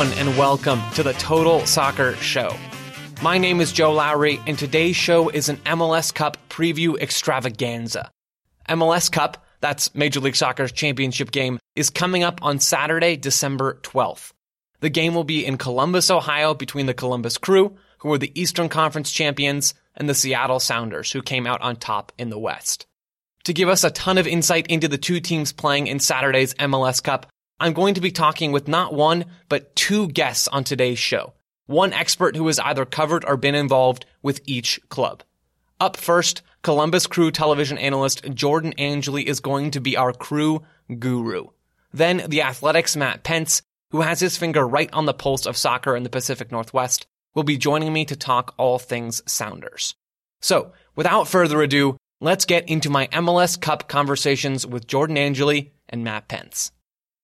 everyone, and welcome to the Total Soccer Show. My name is Joe Lowry, and today's show is an MLS Cup preview extravaganza. MLS Cup, that's Major League Soccer's championship game, is coming up on Saturday, December 12th. The game will be in Columbus, Ohio, between the Columbus Crew, who are the Eastern Conference champions, and the Seattle Sounders, who came out on top in the West. To give us a ton of insight into the two teams playing in Saturday's MLS Cup, I'm going to be talking with not one, but two guests on today's show. One expert who has either covered or been involved with each club. Up first, Columbus Crew television analyst Jordan Angeli is going to be our Crew guru. Then, The Athletic's Matt Pence, who has his finger right on the pulse of soccer in the Pacific Northwest, will be joining me to talk all things Sounders. So, without further ado, let's get into my MLS Cup conversations with Jordan Angeli and Matt Pence.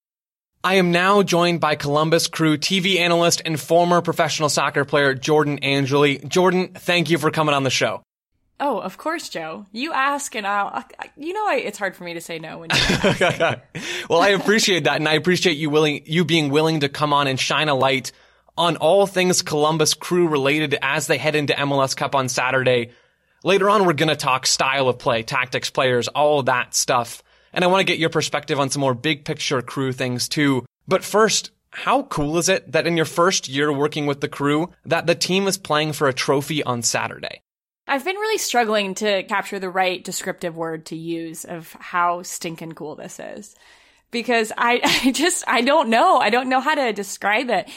I am now joined by Columbus Crew TV analyst and former professional soccer player Jordan Angeli. Jordan, thank you for coming on the show. Oh, of course, Joe. You ask and it's hard for me to say no when you ask. Well, I appreciate that, and I appreciate you being willing to come on and shine a light on all things Columbus Crew related as they head into MLS Cup on Saturday. Later on, we're going to talk style of play, tactics, players, all of that stuff. And I want to get your perspective on some more big picture Crew things too. But first, how cool is it that in your first year working with the Crew, that the team is playing for a trophy on Saturday? I've been really struggling to capture the right descriptive word to use of how stinking cool this is. Because I don't know. I don't know how to describe it.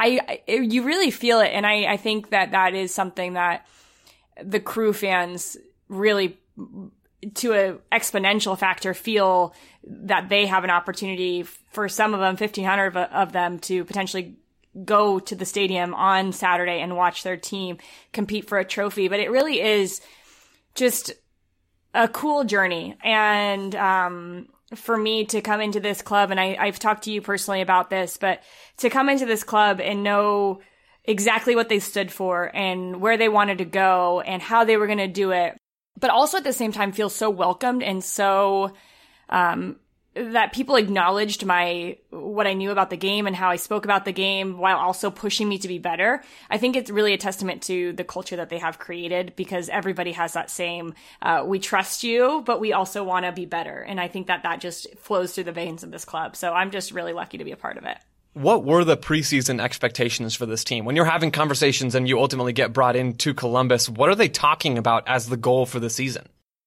You really feel it. And I think that is something that the Crew fans really, to an exponential factor, feel that they have an opportunity for some of them, 1,500 of them, to potentially go to the stadium on Saturday and watch their team compete for a trophy. But it really is just a cool journey. And for me to come into this club, and I've talked to you personally about this, but to come into this club and know exactly what they stood for and where they wanted to go and how they were going to do it, but also at the same time feel so welcomed and so that people acknowledged what I knew about the game and how I spoke about the game while also pushing me to be better. I think it's really a testament to the culture that they have created, because everybody has that same, we trust you, but we also want to be better. And I think that just flows through the veins of this club. So I'm just really lucky to be a part of it. What were the preseason expectations for this team? When you're having conversations and you ultimately get brought into Columbus, what are they talking about as the goal for the season?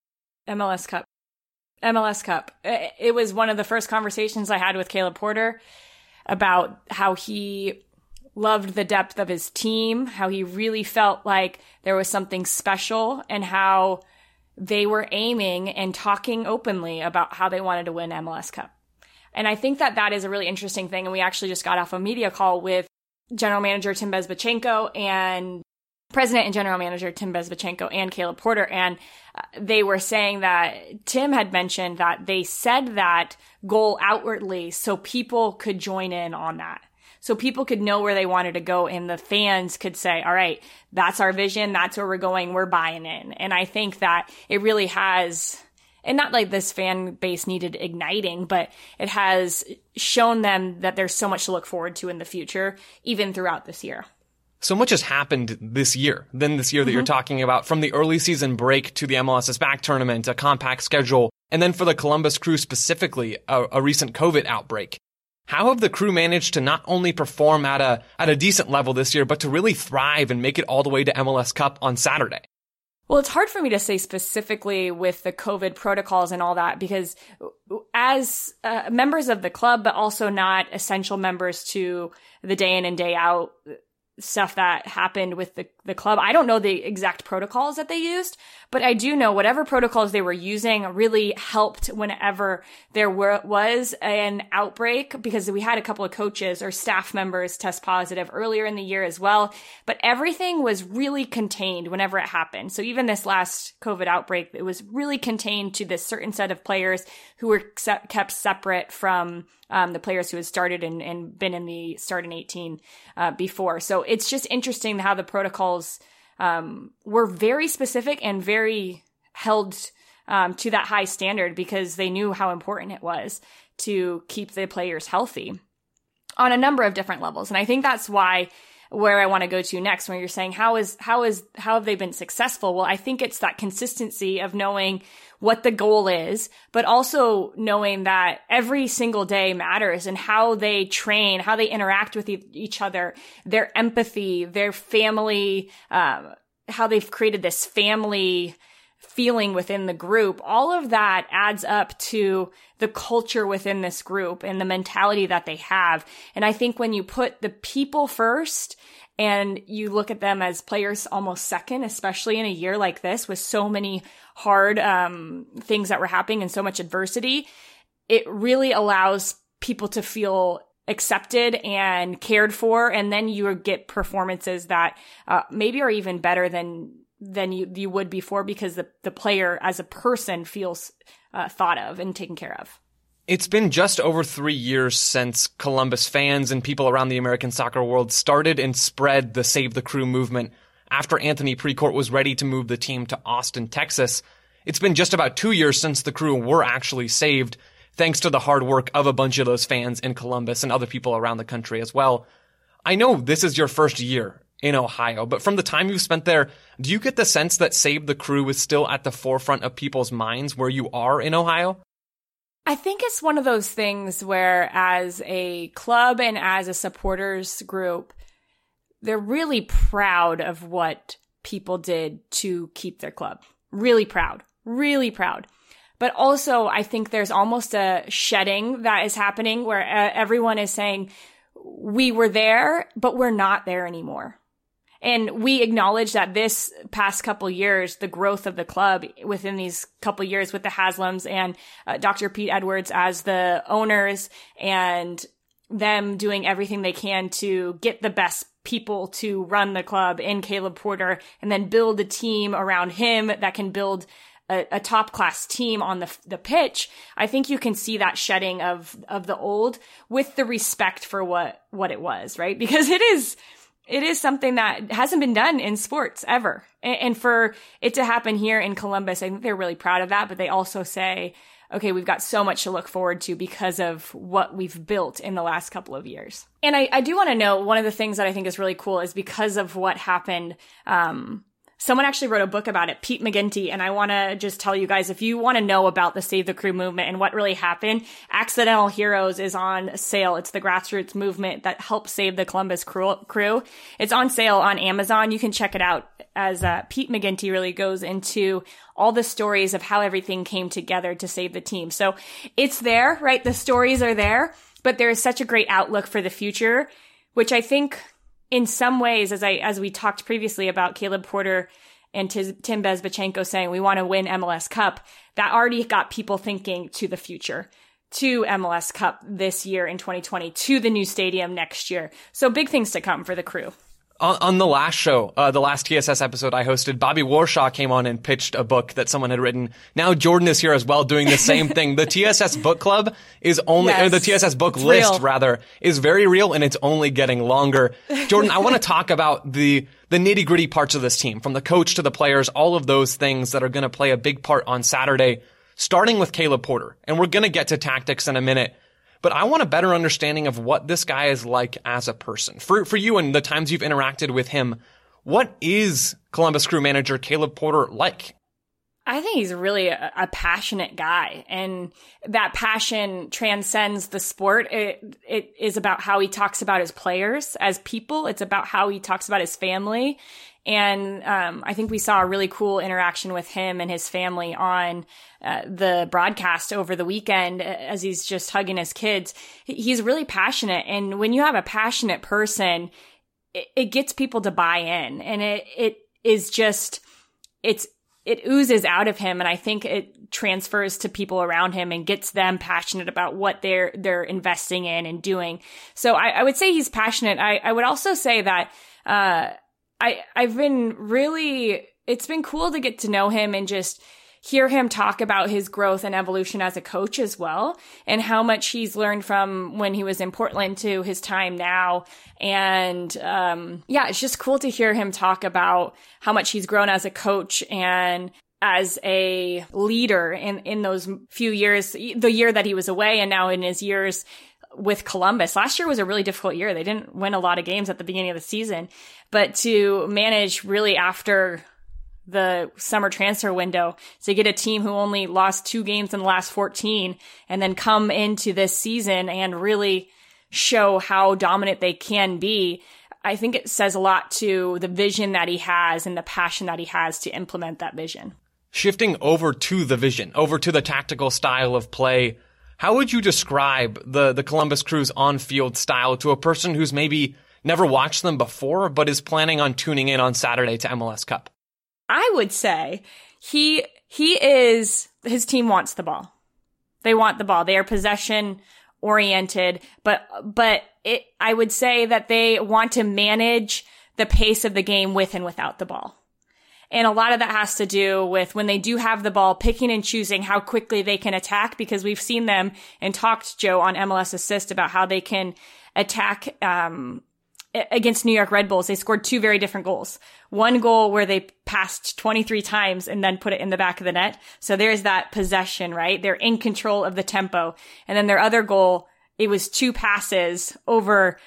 MLS Cup. MLS Cup. It was one of the first conversations I had with Caleb Porter about how he loved the depth of his team, how he really felt like there was something special, and how they were aiming and talking openly about how they wanted to win MLS Cup. And I think that is a really interesting thing. And we actually just got off a media call with General Manager Tim Bezbatchenko and President and General Manager Tim Bezbatchenko and Caleb Porter. And they were saying that Tim had mentioned that they said that goal outwardly so people could join in on that. So people could know where they wanted to go, and the fans could say, all right, that's our vision. That's where we're going. We're buying in. And I think that it really has, and not like this fan base needed igniting, but it has shown them that there's so much to look forward to in the future, even throughout this year. So much has happened this year, that you're talking about, from the early season break to the MLS is Back tournament, a compact schedule, and then for the Columbus Crew specifically, a recent COVID outbreak. How have the Crew managed to not only perform at a decent level this year, but to really thrive and make it all the way to MLS Cup on Saturday? Well, it's hard for me to say specifically with the COVID protocols and all that, because as members of the club, but also not essential members to the day in and day out stuff that happened with the club. I don't know the exact protocols that they used, but I do know whatever protocols they were using really helped whenever there was an outbreak, because we had a couple of coaches or staff members test positive earlier in the year as well. But everything was really contained whenever it happened. So even this last COVID outbreak, it was really contained to this certain set of players who were kept separate from the players who had started and been in the start in 18 before. So it's just interesting how the protocols were very specific and very held to that high standard, because they knew how important it was to keep the players healthy. on a number of different levels. And I think that's where I want to go to next when you're saying how have they been successful? Well, I think it's that consistency of knowing what the goal is, but also knowing that every single day matters, and how they train, how they interact with each other, their empathy, their family, how they've created this family feeling within the group. All of that adds up to the culture within this group and the mentality that they have. And I think when you put the people first and you look at them as players almost second, especially in a year like this with so many hard things that were happening and so much adversity, it really allows people to feel accepted and cared for. And then you get performances that maybe are even better than you would before, because the player as a person feels thought of and taken care of. It's been just over 3 years since Columbus fans and people around the American soccer world started and spread the Save the Crew movement after Anthony Precourt was ready to move the team to Austin, Texas. It's been just about 2 years since the Crew were actually saved, thanks to the hard work of a bunch of those fans in Columbus and other people around the country as well. I know this is your first year in Ohio, but from the time you've spent there, do you get the sense that Save the Crew is still at the forefront of people's minds where you are in Ohio? I think it's one of those things where as a club and as a supporters group, they're really proud of what people did to keep their club. Really proud. Really proud. But also, I think there's almost a shedding that is happening where everyone is saying, we were there, but we're not there anymore. And we acknowledge that this past couple years, the growth of the club within these couple years with the Haslams and Dr. Pete Edwards as the owners, and them doing everything they can to get the best people to run the club in Caleb Porter, and then build a team around him that can build a top class team on the pitch. I think you can see that shedding of the old with the respect for what it was, right? Because it is something that hasn't been done in sports ever. And for it to happen here in Columbus, I think they're really proud of that, but they also say, okay, we've got so much to look forward to because of what we've built in the last couple of years. And I do want to know, one of the things that I think is really cool is because of what happened, someone actually wrote a book about it, Pete McGinty, and I want to just tell you guys, if you want to know about the Save the Crew movement and what really happened, Accidental Heroes is on sale. It's the grassroots movement that helped save the Columbus Crew. It's on sale on Amazon. You can check it out, as Pete McGinty really goes into all the stories of how everything came together to save the team. So it's there, right? The stories are there, but there is such a great outlook for the future, which I think in some ways, as we talked previously about Caleb Porter and Tim Bezbatchenko saying we want to win MLS Cup, that already got people thinking to the future, to MLS Cup this year in 2020, to the new stadium next year. So big things to come for the Crew. On the last show, the last TSS episode I hosted, Bobby Warshaw came on and pitched a book that someone had written. Now Jordan is here as well doing the same thing. The TSS book club is only, or the TSS book list rather, is very real, and it's only getting longer. Jordan, I want to talk about the nitty gritty parts of this team, from the coach to the players, all of those things that are going to play a big part on Saturday, starting with Caleb Porter. And we're going to get to tactics in a minute. But I want a better understanding of what this guy is like as a person. For you and the times you've interacted with him, what is Columbus Crew manager Caleb Porter like? I think he's really a passionate guy, and that passion transcends the sport. It is about how he talks about his players as people. It's about how he talks about his family. And I think we saw a really cool interaction with him and his family on the broadcast over the weekend as he's just hugging his kids. He's really passionate. And when you have a passionate person, it gets people to buy in. And it is just, it oozes out of him. And I think it transfers to people around him and gets them passionate about what they're investing in and doing. So I would say he's passionate. I would also say that I've been really, it's been cool to get to know him and just hear him talk about his growth and evolution as a coach as well, and how much he's learned from when he was in Portland to his time now. And it's just cool to hear him talk about how much he's grown as a coach and as a leader in those few years, the year that he was away, and now in his years with Columbus. Last year was a really difficult year. They didn't win a lot of games at the beginning of the season, but to manage really after the summer transfer window to get a team who only lost 2 games in the last 14 and then come into this season and really show how dominant they can be. I think it says a lot to the vision that he has and the passion that he has to implement that vision. Shifting over to the vision, over to the tactical style of play, how would you describe the Columbus Crew's on-field style to a person who's maybe never watched them before but is planning on tuning in on Saturday to MLS Cup? I would say his team wants the ball. They want the ball. They are possession oriented, but I would say that they want to manage the pace of the game with and without the ball. And a lot of that has to do with when they do have the ball, picking and choosing how quickly they can attack, because we've seen them and talked, Joe, on MLS Assist about how they can attack, against New York Red Bulls. They scored 2 very different goals. One goal where they passed 23 times and then put it in the back of the net. So there's that possession, right? They're in control of the tempo. And then their other goal, it was 2 passes over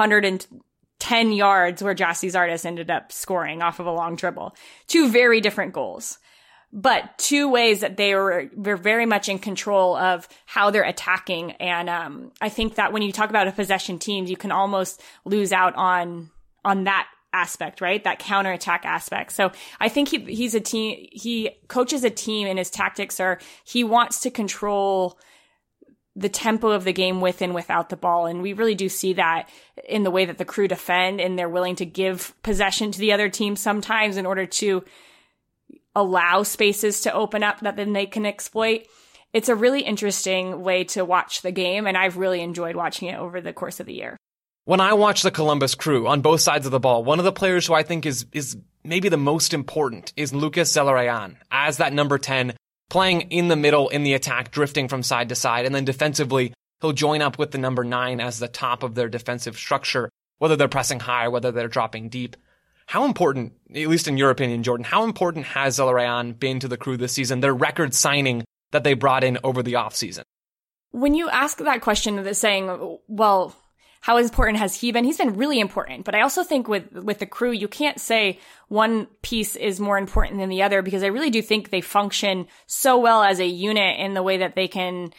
110 yards where Gyasi Zardes ended up scoring off of a long dribble. 2 very different goals, but 2 ways that they were very much in control of how they're attacking. And I think that when you talk about a possession team, you can almost lose out on that aspect, right? That counterattack aspect. So I think he coaches a team, and his tactics are, he wants to control the tempo of the game with and without the ball. And we really do see that in the way that the Crew defend, and they're willing to give possession to the other team sometimes in order to allow spaces to open up that then they can exploit. It's a really interesting way to watch the game, and I've really enjoyed watching it over the course of the year. When I watch the Columbus Crew on both sides of the ball, one of the players who I think is maybe the most important is Lucas Zelarayan as that number 10, playing in the middle in the attack, drifting from side to side, and then defensively, he'll join up with the number 9 as the top of their defensive structure, whether they're pressing high, whether they're dropping deep. How important, at least in your opinion, Jordan, how important has Zelarayan been to the Crew this season, their record signing that they brought in over the offseason? When you ask that question, saying, well, how important has he been? He's been really important. But I also think with the Crew, you can't say one piece is more important than the other, because I really do think they function so well as a unit in the way that they can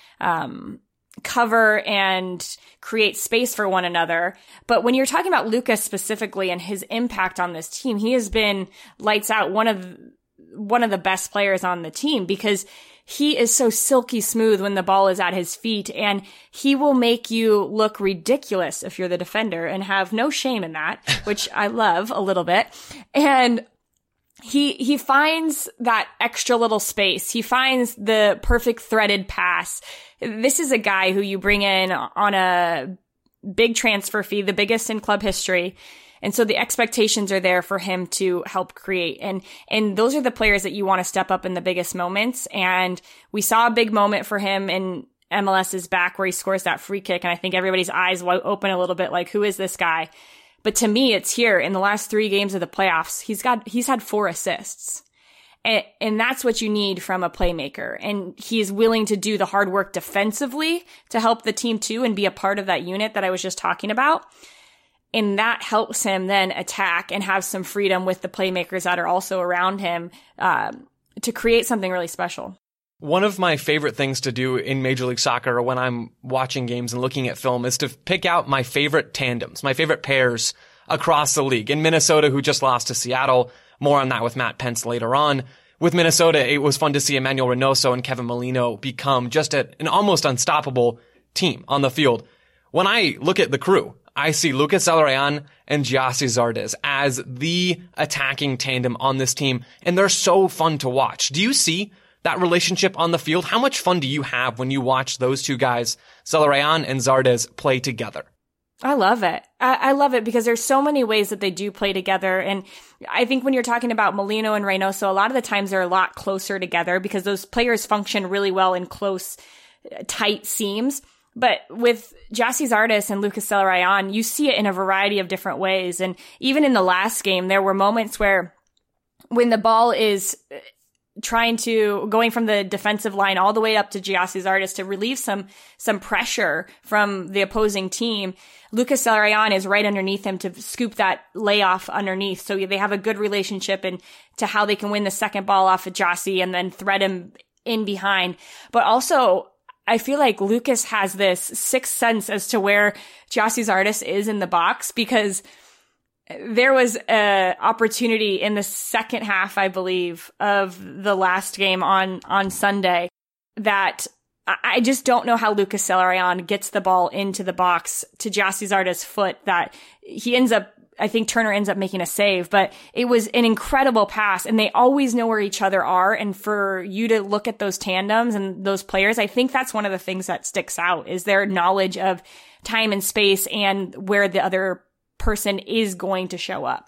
cover and create space for one another. But when you're talking about Lucas specifically and his impact on this team, he has been lights out, one of the best players on the team, because he is so silky smooth when the ball is at his feet, and he will make you look ridiculous if you're the defender, and have no shame in that, which I love a little bit. And he finds that extra little space. He finds the perfect threaded pass. This is a guy who you bring in on a big transfer fee, the biggest in club history. And so the expectations are there for him to help create. And those are the players that you want to step up in the biggest moments. And we saw a big moment for him in MLS's back where he scores that free kick. And I think everybody's eyes open a little bit, like, who is this guy? But to me, it's here in the last 3 games of the playoffs. He's had 4 assists. And that's what you need from a playmaker. And he's willing to do the hard work defensively to help the team too, and be a part of that unit that I was just talking about. And that helps him then attack and have some freedom with the playmakers that are also around him to create something really special. One of my favorite things to do in Major League Soccer when I'm watching games and looking at film is to pick out my favorite tandems, my favorite pairs across the league. In Minnesota, who just lost to Seattle, more on that with Matt Pence later on. With Minnesota, it was fun to see Emmanuel Reynoso and Kevin Molino become just an almost unstoppable team on the field. When I look at the Crew, I see Lucas Zelarayan and Gyasi Zardes as the attacking tandem on this team, and they're so fun to watch. Do you see that relationship on the field? How much fun do you have when you watch those 2 guys, Zelarayan and Zardes, play together? I love it. I love it because there's so many ways that they do play together. And I think when you're talking about Molino and Reynoso, a lot of the times they're a lot closer together because those players function really well in close, tight seams. But with Gyasi Zardes and Lucas Zelarayan, you see it in a variety of different ways. And even in the last game, there were moments where when the ball is going from the defensive line all the way up to Gyasi Zardes to relieve some pressure from the opposing team. Lucas Zelarayán is right underneath him to scoop that layoff underneath. So they have a good relationship and to how they can win the second ball off of Gyasi and then thread him in behind. But also, I feel like Lucas has this sixth sense as to where Gyasi Zardes is in the box, because there was a opportunity in the second half, I believe, of the last game on Sunday that I just don't know how Lucas Zelarayán gets the ball into the box to Gyasi Zardes' foot that he ends up, I think Turner ends up making a save, but it was an incredible pass and they always know where each other are. And for you to look at those tandems and those players, I think that's one of the things that sticks out is their knowledge of time and space and where the other person is going to show up.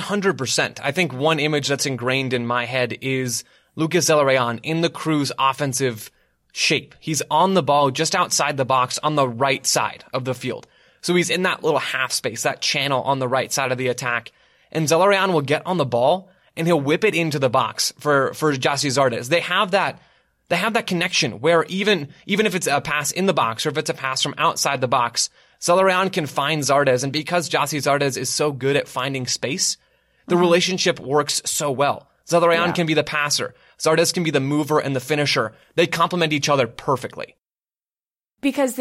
100%. I think one image that's ingrained in my head is Lucas Zelarayán in the Crew's offensive shape. He's on the ball just outside the box on the right side of the field. So he's in that little half space, that channel on the right side of the attack. And Zelarayán will get on the ball and he'll whip it into the box for Gyasi Zardes. They have that connection where even if it's a pass in the box or if it's a pass from outside the box, Zelarayán can find Zardes. And because Gyasi Zardes is so good at finding space, the relationship works so well. Zelarayán can be the passer. Zardes can be the mover and the finisher. They complement each other perfectly. Because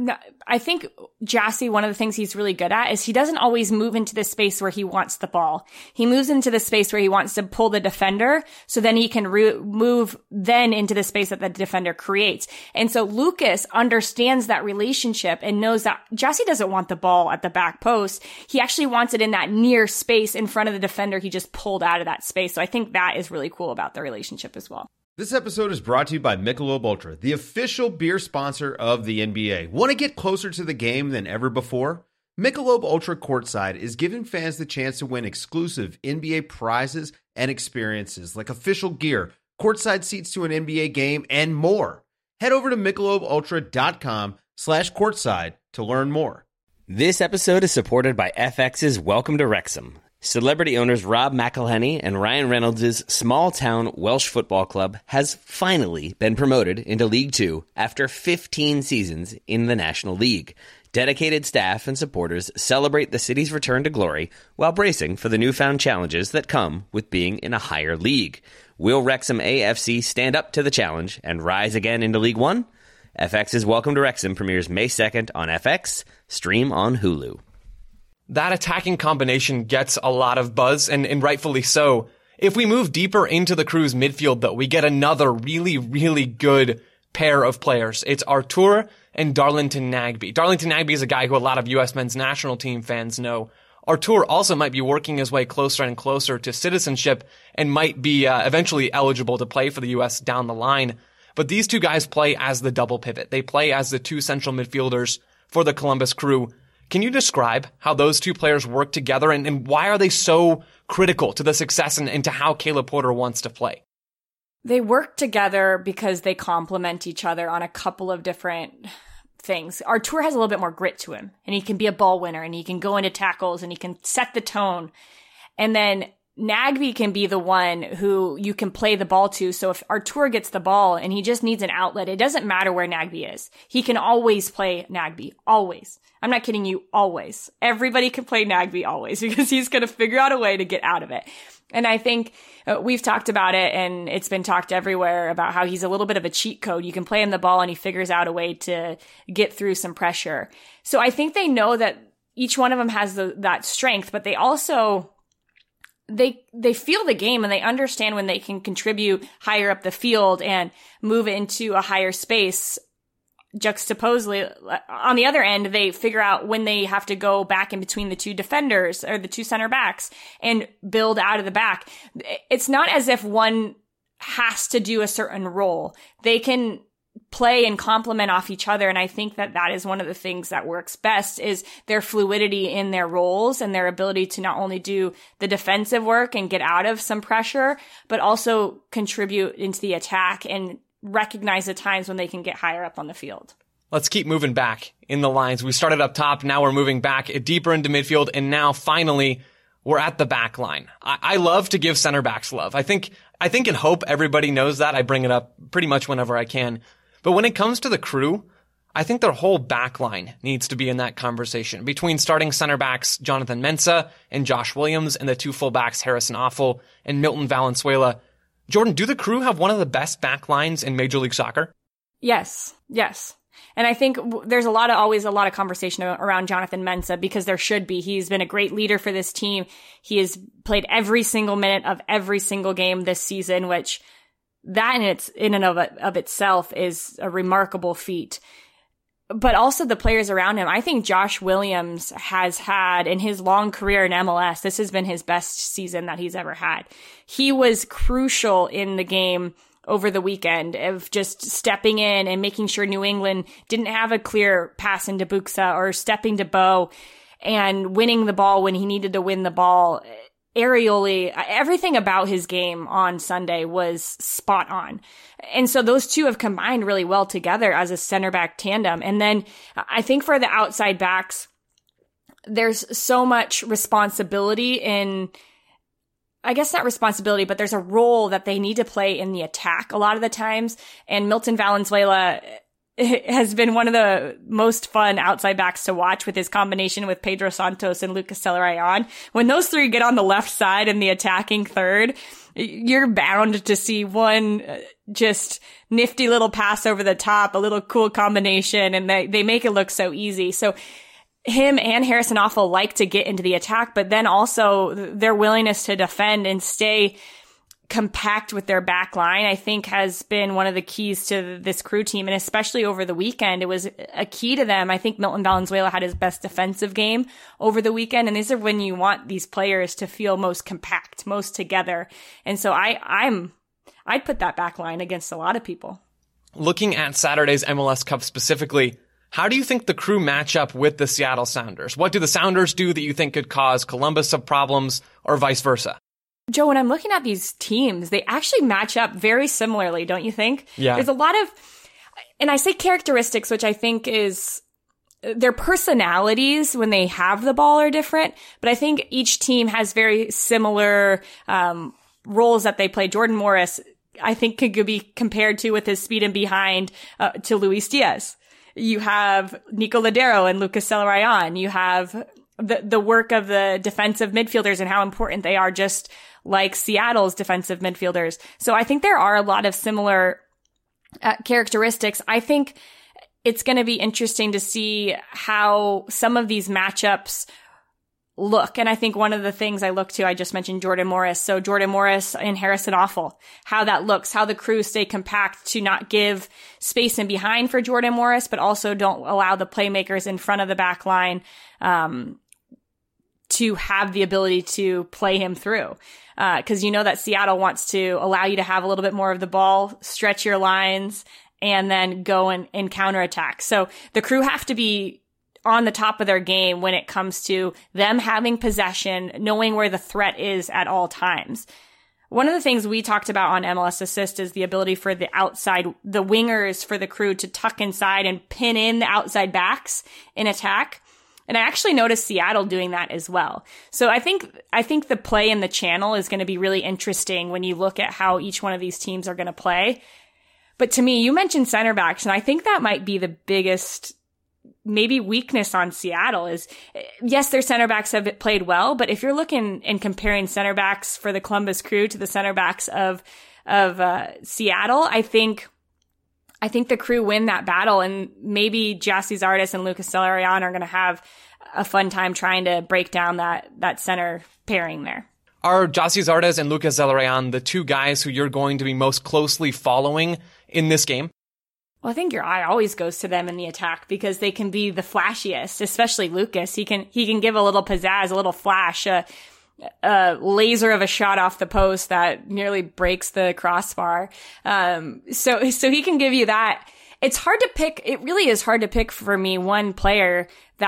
I think Gyasi, one of the things he's really good at is he doesn't always move into the space where he wants the ball. He moves into the space where he wants to pull the defender, so then he can move then into the space that the defender creates. And so Lucas understands that relationship and knows that Gyasi doesn't want the ball at the back post. He actually wants it in that near space in front of the defender he just pulled out of that space. So I think that is really cool about the relationship as well. This episode is brought to you by Michelob Ultra, the official beer sponsor of the NBA. Want to get closer to the game than ever before? Michelob Ultra Courtside is giving fans the chance to win exclusive NBA prizes and experiences like official gear, courtside seats to an NBA game, and more. Head over to MichelobUltra.com/courtside to learn more. This episode is supported by FX's Welcome to Wrexham. Celebrity owners Rob McElhenney and Ryan Reynolds' small-town Welsh football club has finally been promoted into League Two after 15 seasons in the National League. Dedicated staff and supporters celebrate the city's return to glory while bracing for the newfound challenges that come with being in a higher league. Will Wrexham AFC stand up to the challenge and rise again into League One? FX's Welcome to Wrexham premieres May 2nd on FX, stream on Hulu. That attacking combination gets a lot of buzz, and rightfully so. If we move deeper into the Crew's midfield, though, we get another really, really good pair of players. It's Artur and Darlington Nagbe. Darlington Nagbe is a guy who a lot of U.S. men's national team fans know. Artur also might be working his way closer and closer to citizenship and might be eventually eligible to play for the U.S. down the line. But these two guys play as the double pivot. They play as the two central midfielders for the Columbus Crew. Can you describe how those two players work together and why are they so critical to the success and to how Caleb Porter wants to play? They work together because they complement each other on a couple of different things. Artur has a little bit more grit to him, and he can be a ball winner, and he can go into tackles, and he can set the tone. And then Nagbe can be the one who you can play the ball to. So if Artur gets the ball and he just needs an outlet, it doesn't matter where Nagbe is. He can always play Nagbe. Always. I'm not kidding you. Always. Everybody can play Nagbe always because he's going to figure out a way to get out of it. And I think we've talked about it and it's been talked everywhere about how he's a little bit of a cheat code. You can play him the ball and he figures out a way to get through some pressure. So I think they know that each one of them has that strength, but they also they feel the game and they understand when they can contribute higher up the field and move into a higher space. Juxtaposely, on the other end, they figure out when they have to go back in between the two defenders or the two center backs and build out of the back. It's not as if one has to do a certain role. They can play and complement off each other. And I think that is one of the things that works best is their fluidity in their roles and their ability to not only do the defensive work and get out of some pressure, but also contribute into the attack and recognize the times when they can get higher up on the field. Let's keep moving back in the lines. We started up top. Now we're moving back deeper into midfield. And now finally we're at the back line. I love to give center backs love. I think I think and hope everybody knows that. I bring it up pretty much whenever I can. But when it comes to the Crew, I think their whole back line needs to be in that conversation between starting center backs Jonathan Mensah and Josh Williams and the two fullbacks Harrison Afful and Milton Valenzuela. Jordan, do the Crew have one of the best back lines in Major League Soccer? Yes. And I think there's always a lot of conversation around Jonathan Mensah because there should be. He's been a great leader for this team. He has played every single minute of every single game this season, which that in and of itself is a remarkable feat. But also the players around him. I think Josh Williams has had, in his long career in MLS, this has been his best season that he's ever had. He was crucial in the game over the weekend of just stepping in and making sure New England didn't have a clear pass into Buxa or stepping to Bo and winning the ball when he needed to win the ball. Aerially, everything about his game on Sunday was spot on. And so those two have combined really well together as a center back tandem. And then I think for the outside backs, there's so much responsibility in, I guess not responsibility, but there's a role that they need to play in the attack a lot of the times. And Milton Valenzuela has been one of the most fun outside backs to watch with his combination with Pedro Santos and Lucas Celerayán. When those three get on the left side in the attacking third, you're bound to see one just nifty little pass over the top, a little cool combination, and they make it look so easy. So him and Harrison Afful like to get into the attack, but then also their willingness to defend and stay compact with their back line, I think has been one of the keys to this Crew team. And especially over the weekend, it was a key to them. I think Milton Valenzuela had his best defensive game over the weekend. And these are when you want these players to feel most compact, most together. And so I'd put that back line against a lot of people. Looking at Saturday's MLS Cup specifically, how do you think the Crew match up with the Seattle Sounders? What do the Sounders do that you think could cause Columbus some problems or vice versa? Joe, when I'm looking at these teams, they actually match up very similarly, don't you think? Yeah. There's a lot of, and I say characteristics, which I think is their personalities when they have the ball are different, but I think each team has very similar roles that they play. Jordan Morris, I think, could be compared to, with his speed and behind, to Luis Diaz. You have Nico Ladero and Lucas Celerayán. You have the work of the defensive midfielders and how important they are, just like Seattle's defensive midfielders. So I think there are a lot of similar characteristics. I think it's going to be interesting to see how some of these matchups look. And I think one of the things I look to, I just mentioned Jordan Morris. So Jordan Morris and Harrison Afful, how that looks, how the Crew stay compact to not give space in behind for Jordan Morris, but also don't allow the playmakers in front of the back line to have the ability to play him through. Because you know that Seattle wants to allow you to have a little bit more of the ball, stretch your lines, and then go and counterattack. So the Crew have to be on the top of their game when it comes to them having possession, knowing where the threat is at all times. One of the things we talked about on MLS Assist is the ability for the wingers for the Crew to tuck inside and pin in the outside backs in attack. And I actually noticed Seattle doing that as well. So I think the play in the channel is going to be really interesting when you look at how each one of these teams are going to play. But to me, you mentioned center backs, and I think that might be the biggest maybe weakness on Seattle is, yes, their center backs have played well, but if you're looking and comparing center backs for the Columbus Crew to the center backs of Seattle, I think the Crew win that battle, and maybe Gyasi Zardes and Lucas Celerayán are going to have a fun time trying to break down that center pairing there. Are Gyasi Zardes and Lucas Celerayán the two guys who you're going to be most closely following in this game? Well, I think your eye always goes to them in the attack because they can be the flashiest, especially Lucas. He can give a little pizzazz, a little flash, a laser of a shot off the post that nearly breaks the crossbar. So he can give you that. It's hard to pick. It really is hard to pick for me one player that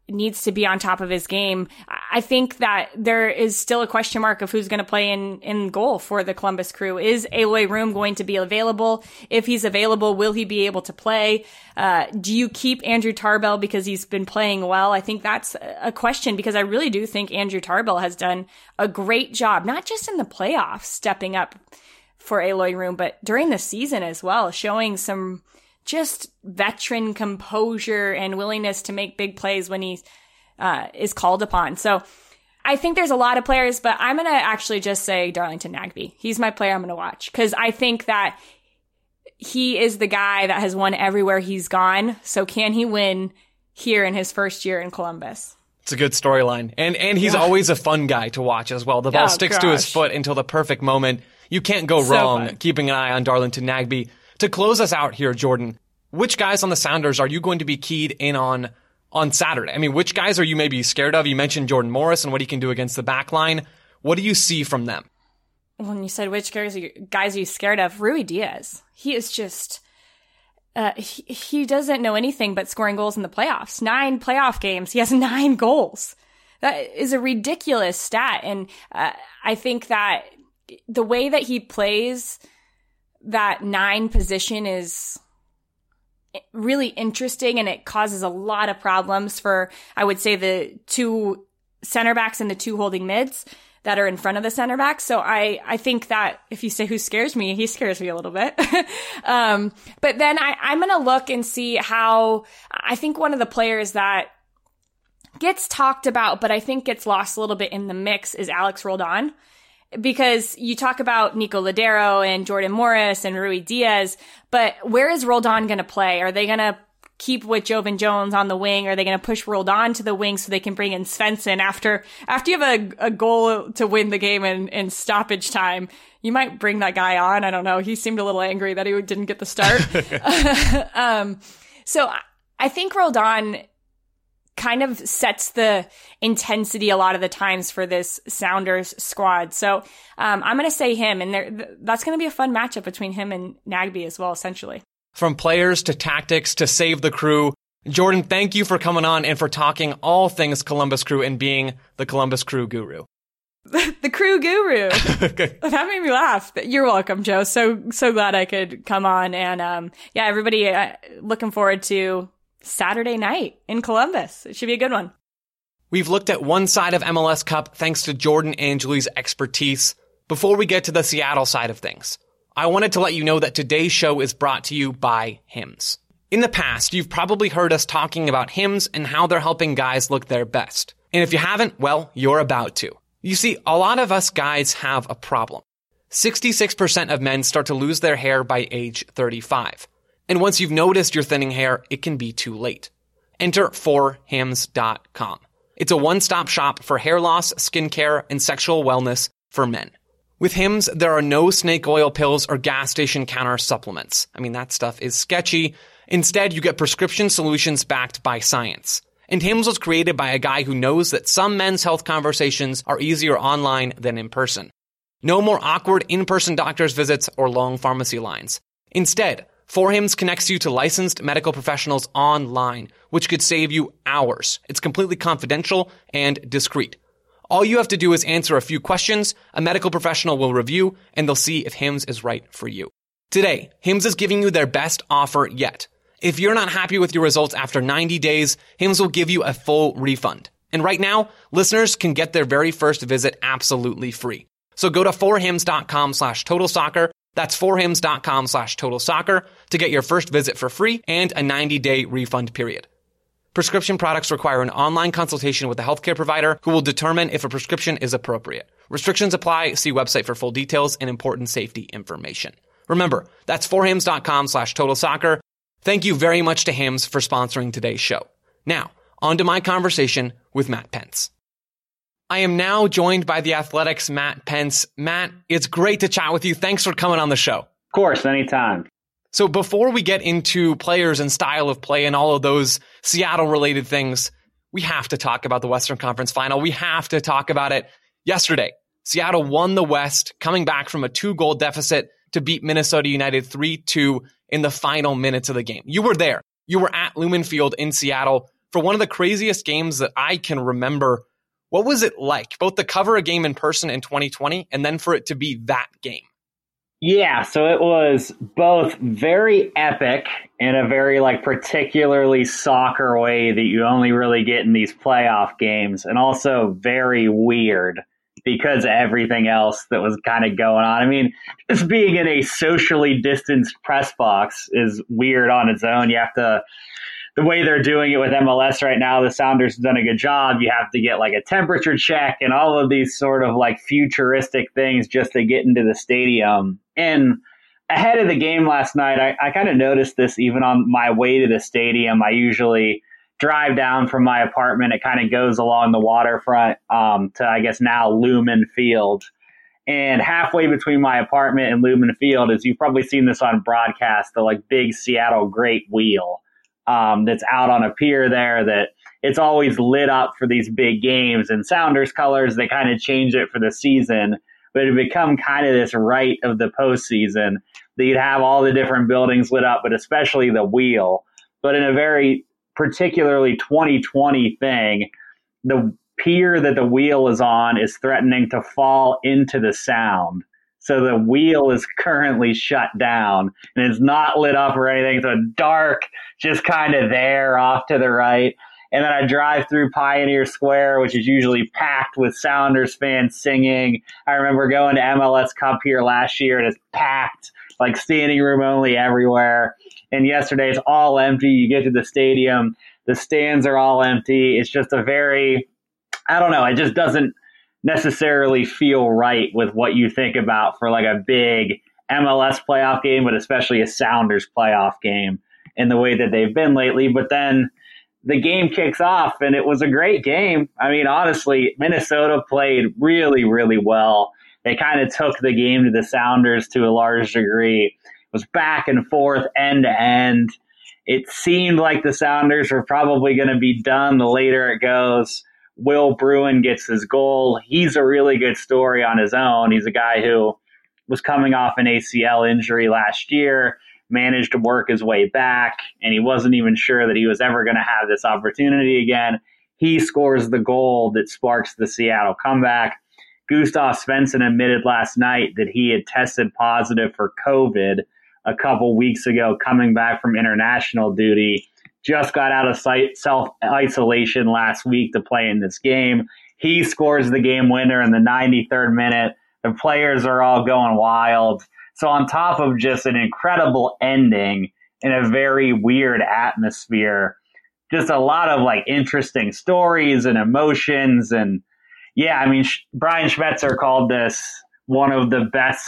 needs to be on top of his game. I think that there is still a question mark of who's going to play in goal for the Columbus Crew. Is Eloy Room going to be available? If he's available, will he be able to play? Do you keep Andrew Tarbell because he's been playing well? I think that's a question, because I really do think Andrew Tarbell has done a great job, not just in the playoffs, stepping up for Eloy Room, but during the season as well, showing some just veteran composure and willingness to make big plays when he is called upon. So I think there's a lot of players, but I'm going to actually just say Darlington Nagbe. He's my player I'm going to watch, because I think that he is the guy that has won everywhere he's gone. So can he win here in his first year in Columbus? It's a good storyline. And he's always a fun guy to watch as well. The ball sticks to his foot until the perfect moment. You can't go wrong keeping an eye on Darlington Nagbe. To close us out here, Jordan, which guys on the Sounders are you going to be keyed in on Saturday? I mean, which guys are you maybe scared of? You mentioned Jordan Morris and what he can do against the back line. What do you see from them? When you said which guys are you scared of, Ruidíaz. He is just... he doesn't know anything but scoring goals in the playoffs. 9 playoff games, he has 9 goals. That is a ridiculous stat. And I think that the way that he plays that 9 position is really interesting, and it causes a lot of problems for, I would say, the 2 center backs and the 2 holding mids that are in front of the center backs. So I think that if you say who scares me, he scares me a little bit. But then I'm going to look and see how, I think one of the players that gets talked about, but I think gets lost a little bit in the mix, is Alex Roldan. Because you talk about Nico Lodeiro and Jordan Morris and Ruidíaz, but where is Roldan going to play? Are they going to keep with Jovan Jones on the wing? Are they going to push Roldan to the wing so they can bring in Svensson after you have a goal to win the game in stoppage time? You might bring that guy on. I don't know. He seemed a little angry that he didn't get the start. So I think Roldan kind of sets the intensity a lot of the times for this Sounders squad. So I'm going to say him, and that's going to be a fun matchup between him and Nagbe as well, essentially. From players to tactics to save the crew, Jordan, thank you for coming on and for talking all things Columbus Crew and being the Columbus Crew guru. The crew guru. That made me laugh. You're welcome, Joe. So glad I could come on. And everybody looking forward to Saturday night in Columbus. It should be a good one. We've looked at one side of MLS Cup thanks to Jordan Angeli's expertise. Before we get to the Seattle side of things, I wanted to let you know that today's show is brought to you by Hims. In the past, you've probably heard us talking about Hims and how they're helping guys look their best. And if you haven't, well, you're about to. You see, a lot of us guys have a problem. 66% of men start to lose their hair by age 35. And once you've noticed your thinning hair, it can be too late. Enter 4hims.com. It's a one-stop shop for hair loss, skincare, and sexual wellness for men. With Hims, there are no snake oil pills or gas station counter supplements. I mean, that stuff is sketchy. Instead, you get prescription solutions backed by science. And Hims was created by a guy who knows that some men's health conversations are easier online than in person. No more awkward in-person doctor's visits or long pharmacy lines. Instead, 4hims connects you to licensed medical professionals online, which could save you hours. It's completely confidential and discreet. All you have to do is answer a few questions, a medical professional will review, and they'll see if Hims is right for you. Today, Hims is giving you their best offer yet. If you're not happy with your results after 90 days, Hims will give you a full refund. And right now, listeners can get their very first visit absolutely free. So go to 4hims.com/totalsoccer. That's 4hims.com/totalsoccer to get your first visit for free and a 90-day refund period. Prescription products require an online consultation with a healthcare provider who will determine if a prescription is appropriate. Restrictions apply. See website for full details and important safety information. Remember, that's 4hims.com/totalsoccer. Thank you very much to Hims for sponsoring today's show. Now, on to my conversation with Matt Pence. I am now joined by the Athletic's Matt Pence. Matt, it's great to chat with you. Thanks for coming on the show. Of course, anytime. So before we get into players and style of play and all of those Seattle-related things, we have to talk about the Western Conference Final. We have to talk about it. Yesterday, Seattle won the West, coming back from a 2-goal deficit to beat Minnesota United 3-2 in the final minutes of the game. You were there. You were at Lumen Field in Seattle for one of the craziest games that I can remember. What was it like, both to cover a game in person in 2020 and then for it to be that game? Yeah, so it was both very epic in a very particularly soccer way that you only really get in these playoff games, and also very weird because of everything else that was kind of going on. I mean, just being in a socially distanced press box is weird on its own. You have to, the way they're doing it with MLS right now, the Sounders have done a good job. You have to get a temperature check and all of these sort of futuristic things just to get into the stadium. And ahead of the game last night, I kind of noticed this even on my way to the stadium. I usually drive down from my apartment. It kind of goes along the waterfront to, I guess, now Lumen Field. And halfway between my apartment and Lumen Field is, you've probably seen this on broadcast, the big Seattle Great Wheel that's out on a pier there, that it's always lit up for these big games. And Sounders colors, they kind of change it for the season, but it had become kind of this rite of the postseason that you'd have all the different buildings lit up, but especially the wheel. But in a very particularly 2020 thing, the pier that the wheel is on is threatening to fall into the Sound. So the wheel is currently shut down and it's not lit up or anything. So dark, just kind of there off to the right. And then I drive through Pioneer Square, which is usually packed with Sounders fans singing. I remember going to MLS Cup here last year and it's packed, standing room only everywhere. And yesterday it's all empty. You get to the stadium, the stands are all empty. It's just a very, I don't know, it just doesn't necessarily feel right with what you think about for a big MLS playoff game, but especially a Sounders playoff game in the way that they've been lately. But then the game kicks off and it was a great game. I mean, honestly, Minnesota played really, really well. They kind of took the game to the Sounders to a large degree. It was back and forth, end to end. It seemed like the Sounders were probably going to be done the later it goes. Will Bruin gets his goal. He's a really good story on his own. He's a guy who was coming off an ACL injury last year, managed to work his way back, and he wasn't even sure that he was ever going to have this opportunity again. He scores the goal that sparks the Seattle comeback. Gustav Svensson admitted last night that he had tested positive for COVID a couple weeks ago coming back from international duty. Just got out of self-isolation last week to play in this game. He scores the game winner in the 93rd minute. The players are all going wild. So on top of just an incredible ending in a very weird atmosphere, just a lot of interesting stories and emotions. And yeah, I mean, Brian Schmetzer called this one of the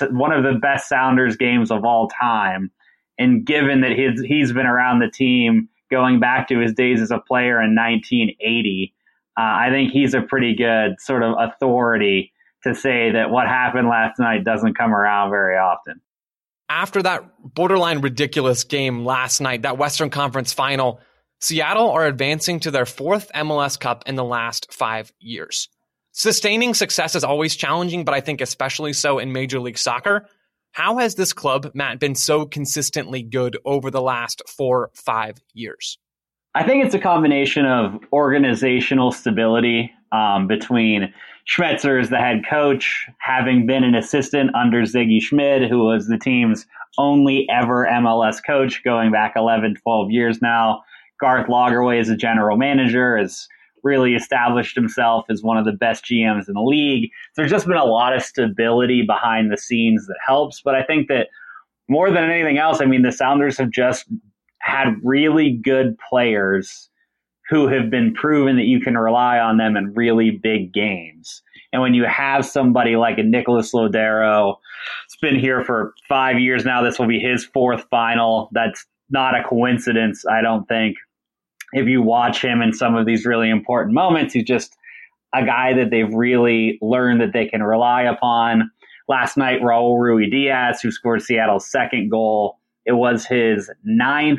best Sounders games of all time. And given that he's been around the team going back to his days as a player in 1980, I think he's a pretty good sort of authority to say that what happened last night doesn't come around very often. After that borderline ridiculous game last night, that Western Conference final, Seattle are advancing to their 4th MLS Cup in the last 5 years. Sustaining success is always challenging, but I think especially so in Major League Soccer. How has this club, Matt, been so consistently good over the last 4-5 years? I think it's a combination of organizational stability between Schmetzer as the head coach, having been an assistant under Ziggy Schmid, who was the team's only ever MLS coach going back 11, 12 years now. Garth Lagerwey as a general manager has really established himself as one of the best GMs in the league. There's just been a lot of stability behind the scenes that helps. But I think that more than anything else, I mean, the Sounders have just had really good players who have been proven that you can rely on them in really big games. And when you have somebody like a Nicholas Lodeiro, it's been here for 5 years now. This will be his 4th final. That's not a coincidence, I don't think. If you watch him in some of these really important moments, he's just a guy that they've really learned that they can rely upon. Last night, Raul Ruidiaz, who scored Seattle's 2nd goal, it was his 9th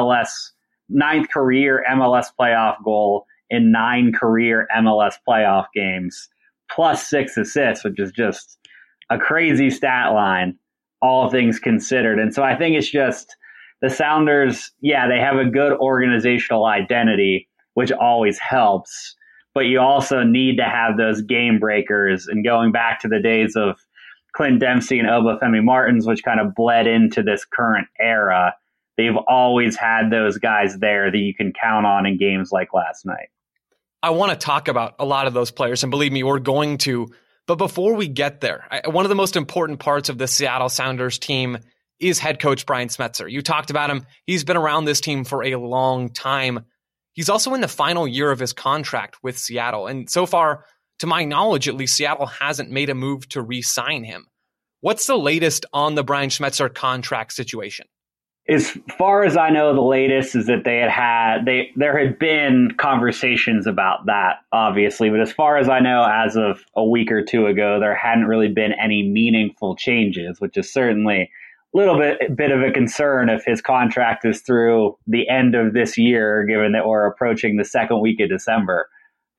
career MLS playoff goal in 9 career MLS playoff games, plus 6 assists, which is just a crazy stat line, all things considered. And so I think it's just the Sounders, yeah, they have a good organizational identity. which always helps. But you also need to have those game breakers. And going back to the days of Clint Dempsey and Obafemi Martins, which kind of bled into this current era, they've always had those guys there that you can count on in games like last night. I want to talk about a lot of those players, and believe me, we're going to. But before we get there, one of the most important parts of the Seattle Sounders team is head coach Brian Schmetzer. You talked about him. He's been around this team for a long time. He's also in the final year of his contract with Seattle. And so far, to my knowledge, at least, Seattle hasn't made a move to re-sign him. What's the latest on the Brian Schmetzer contract situation? As far as I know, the latest is that there had been conversations about that, obviously. But as far as I know, as of a week or two ago, there hadn't really been any meaningful changes, which is certainly a little bit of a concern if his contract is through the end of this year, given that we're approaching the second week of December.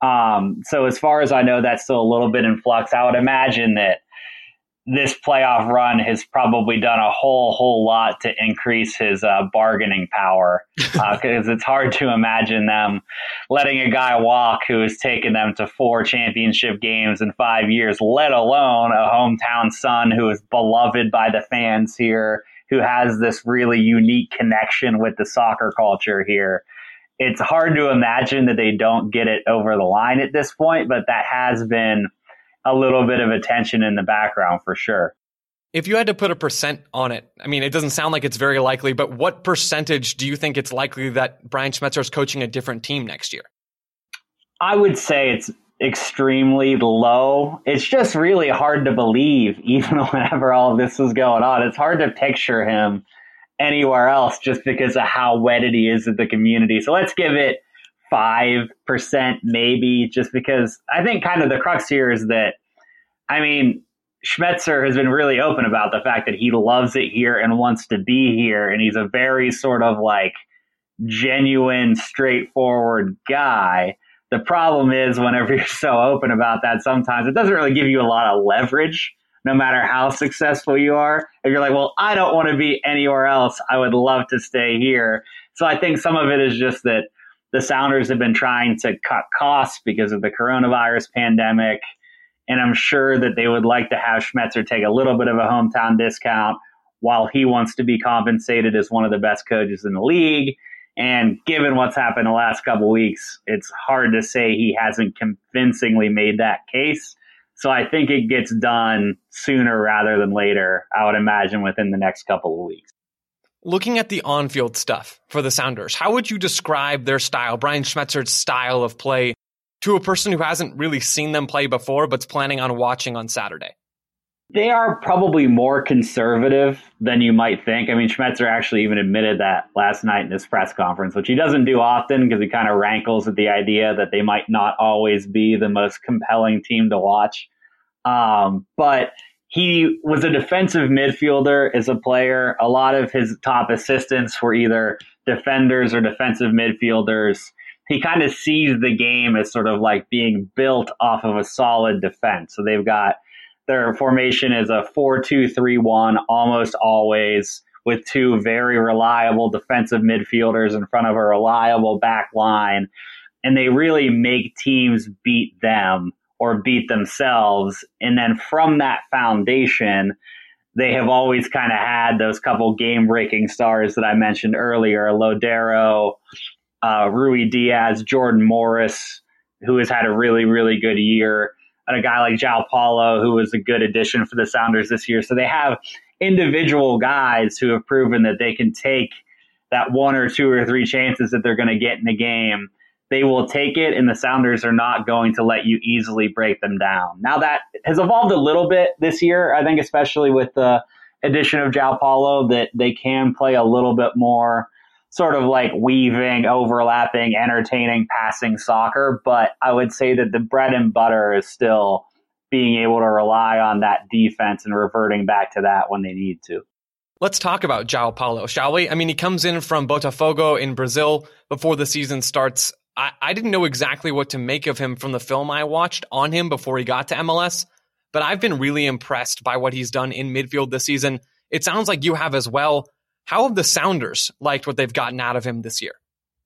So as far as I know, that's still a little bit in flux. I would imagine that this playoff run has probably done a whole lot to increase his bargaining power, because it's hard to imagine them letting a guy walk who has taken them to 4 championship games in 5 years, let alone a hometown son who is beloved by the fans here, who has this really unique connection with the soccer culture here. It's hard to imagine that they don't get it over the line at this point, but that has been a little bit of attention in the background for sure. If you had to put a percent on it, I mean, it doesn't sound like it's very likely, but what percentage do you think it's likely that Brian Schmetzer is coaching a different team next year? I would say it's extremely low. It's just really hard to believe, even whenever all of this was going on. It's hard to picture him anywhere else just because of how wedded he is with the community. So let's give it 5% maybe, just because I think kind of the crux here is that, I mean, Schmetzer has been really open about the fact that he loves it here and wants to be here. And he's a very sort of like genuine, straightforward guy. The problem is whenever you're so open about that, sometimes it doesn't really give you a lot of leverage, no matter how successful you are. If you're like, well, I don't want to be anywhere else, I would love to stay here. So I think some of it is just that the Sounders have been trying to cut costs because of the coronavirus pandemic. And I'm sure that they would like to have Schmetzer take a little bit of a hometown discount while he wants to be compensated as one of the best coaches in the league. And given what's happened the last couple of weeks, it's hard to say he hasn't convincingly made that case. So I think it gets done sooner rather than later, I would imagine within the next couple of weeks. Looking at the on-field stuff for the Sounders, how would you describe their style, Brian Schmetzer's style of play, to a person who hasn't really seen them play before but's planning on watching on Saturday? They are probably more conservative than you might think. I mean, Schmetzer actually even admitted that last night in his press conference, which he doesn't do often because he kind of rankles at the idea that they might not always be the most compelling team to watch. But he was a defensive midfielder as a player. A lot of his top assistants were either defenders or defensive midfielders. He kind of sees the game as sort of like being built off of a solid defense. So they've got their formation is a 4-2-3-1 almost always, with 2 very reliable defensive midfielders in front of a reliable back line. And they really make teams beat them or beat themselves. And then from that foundation, they have always kind of had those couple game-breaking stars that I mentioned earlier, Lodero, Rui Diaz, Jordan Morris, who has had a really, really good year, and a guy like João Paulo, who was a good addition for the Sounders this year. So they have individual guys who have proven that they can take that 1 or 2 or 3 chances that they're going to get in the game. They will take it, and the Sounders are not going to let you easily break them down. Now, that has evolved a little bit this year, I think, especially with the addition of João Paulo, that they can play a little bit more sort of like weaving, overlapping, entertaining, passing soccer. But I would say that the bread and butter is still being able to rely on that defense and reverting back to that when they need to. Let's talk about João Paulo, shall we? I mean, he comes in from Botafogo in Brazil before the season starts. I didn't know exactly what to make of him from the film I watched on him before he got to MLS, but I've been really impressed by what he's done in midfield this season. It sounds like you have as well. How have the Sounders liked what they've gotten out of him this year?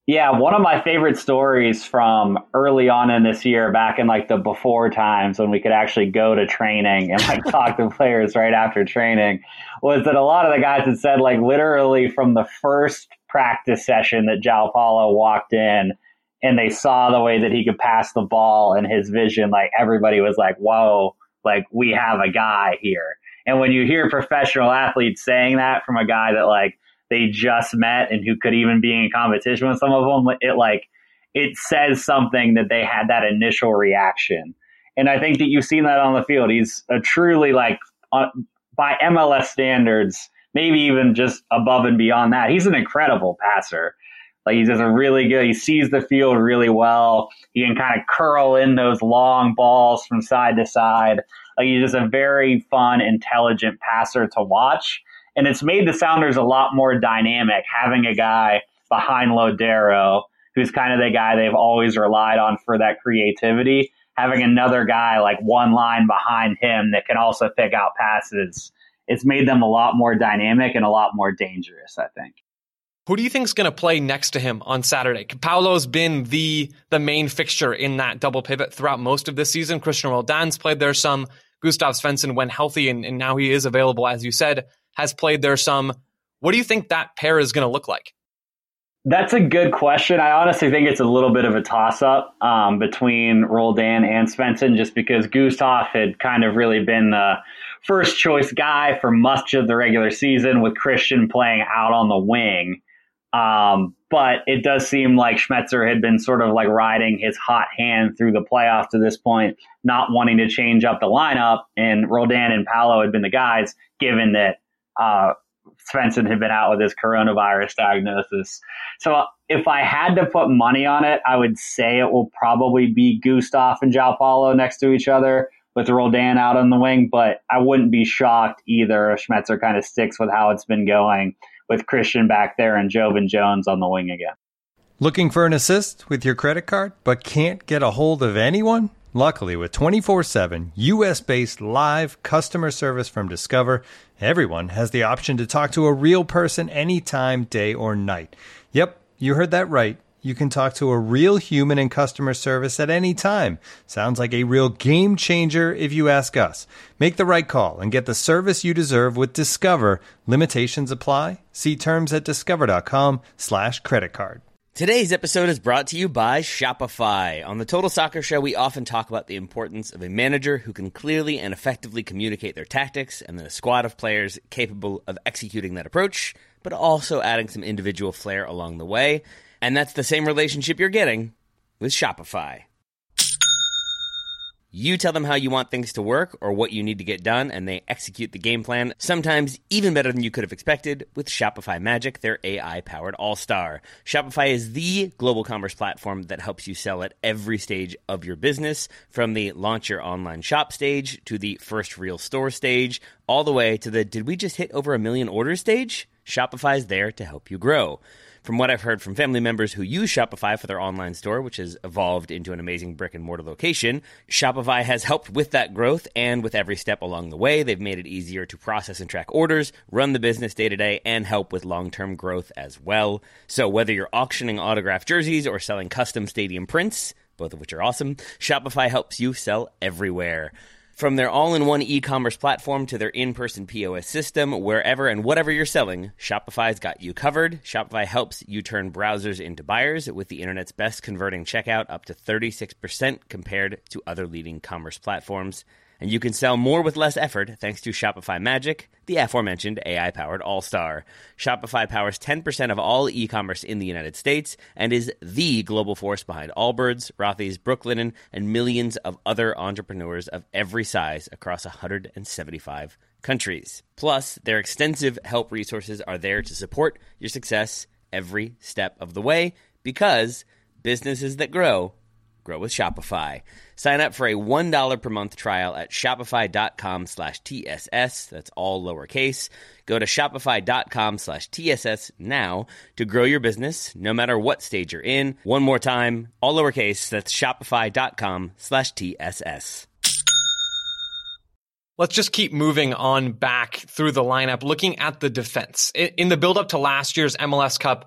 Yeah, one of my favorite stories from early on in this year, back in like the before times when we could actually go to training and like talk to players right after training, was that a lot of the guys had said like literally from the first practice session that João Paulo walked in and they saw the way that he could pass the ball and his vision, like everybody was like, whoa, like we have a guy here. And when you hear professional athletes saying that from a guy that like they just met and who could even be in competition with some of them, it says something that they had that initial reaction. And I think that you've seen that on the field. He's a truly like by MLS standards, maybe even just above and beyond that. He's an incredible passer. Like he does a really good, he sees the field really well. He can kind of curl in those long balls from side to side. Like he's just a very fun, intelligent passer to watch. And it's made the Sounders a lot more dynamic, having a guy behind Lodeiro, who's kind of the guy they've always relied on for that creativity. Having another guy like one line behind him that can also pick out passes, it's made them a lot more dynamic and a lot more dangerous, I think. Who do you think is going to play next to him on Saturday? Paulo's been the main fixture in that double pivot throughout most of this season. Christian Roldan's played there some. Gustav Svensson, when healthy, and now he is available, as you said, has played there some. What do you think that pair is going to look like? That's a good question. I honestly think it's a little bit of a toss-up between Roldan and Svensson, just because Gustav had kind of really been the first choice guy for much of the regular season, with Christian playing out on the wing. But it does seem like Schmetzer had been sort of like riding his hot hand through the playoffs to this point, not wanting to change up the lineup, and Roldan and Paulo had been the guys, given that Svensson had been out with his coronavirus diagnosis. So if I had to put money on it, I would say it will probably be Gustav and João Paulo next to each other with Roldan out on the wing, but I wouldn't be shocked either if Schmetzer kind of sticks with how it's been going with Christian back there and Jovan Jones on the wing again. Looking for an assist with your credit card but can't get a hold of anyone? Luckily, with 24/7 U.S.-based live customer service from Discover, everyone has the option to talk to a real person anytime, day or night. Yep, you heard that right. You can talk to a real human in customer service at any time. Sounds like a real game changer if you ask us. Make the right call and get the service you deserve with Discover. Limitations apply. See terms at discover.com/creditcard. Today's episode is brought to you by Shopify. On the Total Soccer Show, we often talk about the importance of a manager who can clearly and effectively communicate their tactics, and then a squad of players capable of executing that approach, but also adding some individual flair along the way. And that's the same relationship you're getting with Shopify. You tell them how you want things to work or what you need to get done, and they execute the game plan, sometimes even better than you could have expected, with Shopify Magic, their AI-powered all-star. Shopify is the global commerce platform that helps you sell at every stage of your business, from the launch your online shop stage to the first real store stage, all the way to the did we just hit over 1 million orders stage? Shopify's there to help you grow. From what I've heard from family members who use Shopify for their online store, which has evolved into an amazing brick-and-mortar location, Shopify has helped with that growth, and with every step along the way, they've made it easier to process and track orders, run the business day-to-day, and help with long-term growth as well. So whether you're auctioning autographed jerseys or selling custom stadium prints, both of which are awesome, Shopify helps you sell everywhere. From their all-in-one e-commerce platform to their in-person POS system, wherever and whatever you're selling, Shopify's got you covered. Shopify helps you turn browsers into buyers with the internet's best converting checkout, up to 36% compared to other leading commerce platforms. And you can sell more with less effort thanks to Shopify Magic, the aforementioned AI-powered all-star. Shopify powers 10% of all e-commerce in the United States and is the global force behind Allbirds, Rothy's, Brooklinen, and millions of other entrepreneurs of every size across 175 countries. Plus, their extensive help resources are there to support your success every step of the way, because businesses that grow with Shopify. Sign up for a $1 per month trial at shopify.com/TSS. That's all lowercase. Go to shopify.com/TSS now to grow your business, no matter what stage you're in. One more time, all lowercase. That's shopify.com/TSS. Let's just keep moving on back through the lineup, looking at the defense. In the build-up to last year's MLS Cup,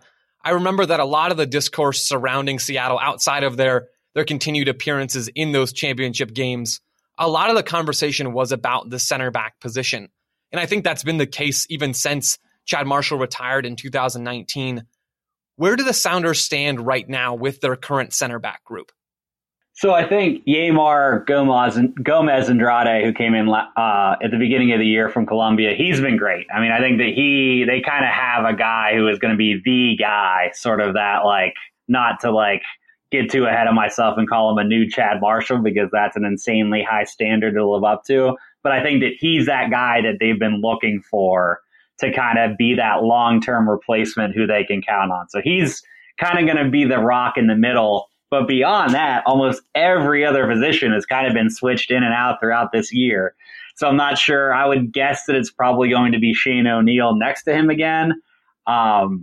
I remember that a lot of the discourse surrounding Seattle outside of their continued appearances in those championship games, a lot of the conversation was about the center back position. And I think that's been the case even since Chad Marshall retired in 2019. Where do the Sounders stand right now with their current center back group? So I think Yeimar Gomez Andrade, who came in at the beginning of the year from Colombia, he's been great. I mean, I think that they kind of have a guy who is going to be the guy, sort of that, like, not to like get too ahead of myself and call him a new Chad Marshall, because that's an insanely high standard to live up to. But I think that he's that guy that they've been looking for to kind of be that long-term replacement who they can count on. So he's kind of going to be the rock in the middle. But beyond that, almost every other position has kind of been switched in and out throughout this year. So I'm not sure. I would guess that it's probably going to be Shane O'Neill next to him again, with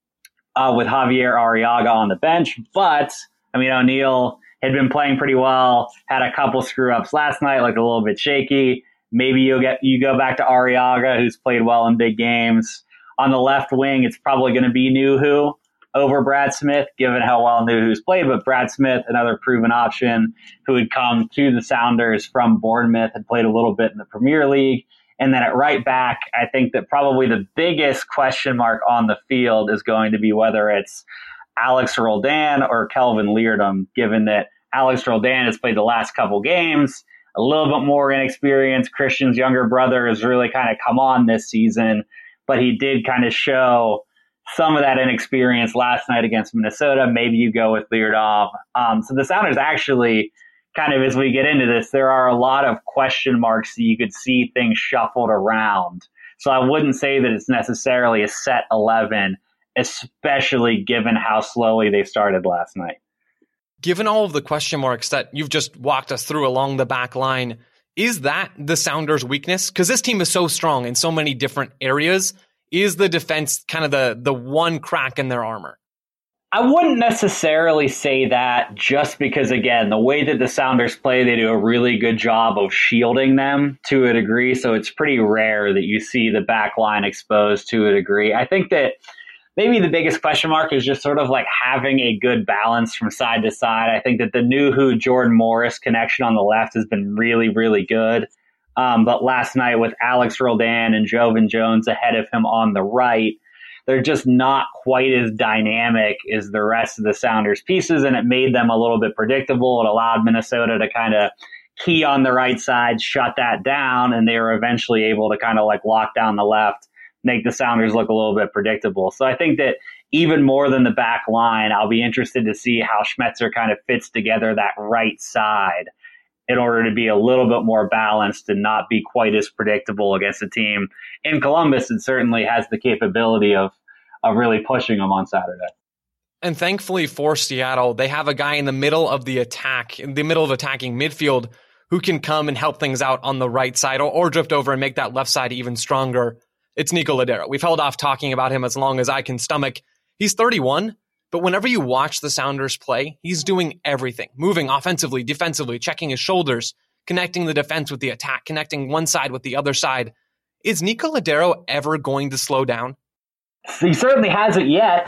Javier Arriaga on the bench. But, I mean, O'Neill had been playing pretty well, had a couple screw-ups last night, looked a little bit shaky. Maybe you go back to Arriaga, who's played well in big games. On the left wing, it's probably going to be Nuhu over Brad Smith, given how well Nuhu's played. But Brad Smith, another proven option who had come to the Sounders from Bournemouth, had played a little bit in the Premier League. And then at right back, I think that probably the biggest question mark on the field is going to be whether it's Alex Roldan or Kelvin Leerdam, given that Alex Roldan has played the last couple games, a little bit more inexperienced. Christian's younger brother has really kind of come on this season, but he did kind of show some of that inexperience last night against Minnesota. Maybe you go with Leerdam. So the Sounders actually, kind of as we get into this, there are a lot of question marks that you could see things shuffled around. So I wouldn't say that it's necessarily a set 11, especially given how slowly they started last night. Given all of the question marks that you've just walked us through along the back line, is that the Sounders' weakness? Because this team is so strong in so many different areas. Is the defense kind of the one crack in their armor? I wouldn't necessarily say that, just because, again, the way that the Sounders play, they do a really good job of shielding them to a degree. So it's pretty rare that you see the back line exposed to a degree. I think that maybe the biggest question mark is just sort of like having a good balance from side to side. I think that the Nuhu Jordan Morris connection on the left has been really, really good. But last night with Alex Roldan and Jovan Jones ahead of him on the right, they're just not quite as dynamic as the rest of the Sounders pieces, and it made them a little bit predictable. It allowed Minnesota to kind of key on the right side, shut that down, and they were eventually able to kind of like lock down the left, make the Sounders look a little bit predictable. So I think that even more than the back line, I'll be interested to see how Schmetzer kind of fits together that right side in order to be a little bit more balanced and not be quite as predictable against a team in Columbus. It certainly has the capability of really pushing them on Saturday. And thankfully for Seattle, they have a guy in the middle of the attack, in the middle of attacking midfield, who can come and help things out on the right side or drift over and make that left side even stronger. It's Nico Lodeiro. We've held off talking about him as long as I can stomach. He's 31. But whenever you watch the Sounders play, he's doing everything, moving offensively, defensively, checking his shoulders, connecting the defense with the attack, connecting one side with the other side. Is Nico Lodeiro ever going to slow down? He certainly hasn't yet.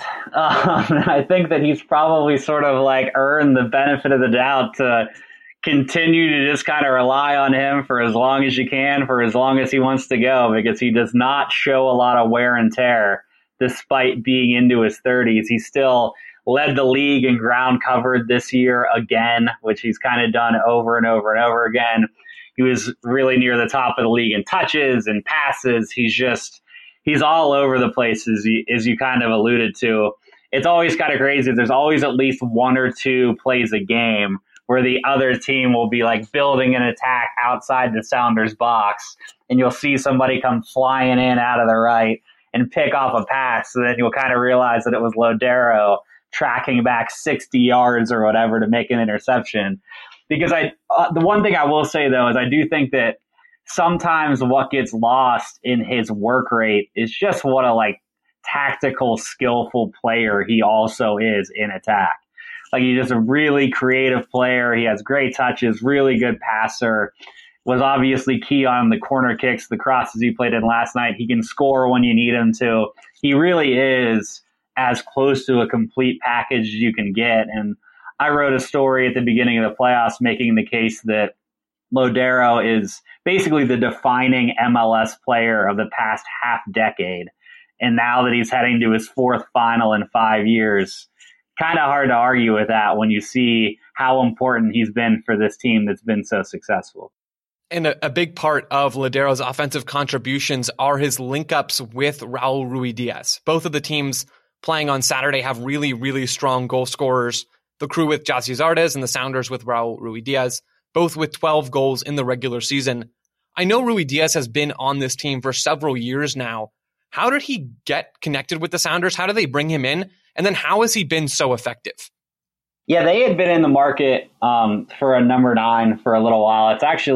I think that he's probably sort of like earned the benefit of the doubt to continue to just kind of rely on him for as long as you can, for as long as he wants to go, because he does not show a lot of wear and tear. Despite being into his 30s, he still led the league in ground covered this year again, which he's kind of done over and over and over again. He was really near the top of the league in touches and passes. He's all over the place, as you kind of alluded to. It's always kind of crazy. There's always at least one or two plays a game where the other team will be like building an attack outside the Sounders box, and you'll see somebody come flying in out of the right and pick off a pass. So then you'll kind of realize that it was Lodeiro tracking back 60 yards or whatever to make an interception. Because the one thing I will say, though, is I do think that sometimes what gets lost in his work rate is just what a like tactical, skillful player he also is in attack. Like, he's just a really creative player. He has great touches, really good passer. Was obviously key on the corner kicks, the crosses he played in last night. He can score when you need him to. He really is as close to a complete package as you can get. And I wrote a story at the beginning of the playoffs making the case that Lodero is basically the defining MLS player of the past half decade. And now that he's heading to his fourth final in 5 years, kind of hard to argue with that when you see how important he's been for this team that's been so successful. And a big part of Lodero's offensive contributions are his link-ups with Raul Ruidiaz. Both of the teams playing on Saturday have really, really strong goal scorers. The Crew with Gyasi Zardes and the Sounders with Raul Ruidiaz, both with 12 goals in the regular season. I know Ruidiaz has been on this team for several years now. How did he get connected with the Sounders? How did they bring him in? And then how has he been so effective? Yeah, they had been in the market for a number 9 for a little while.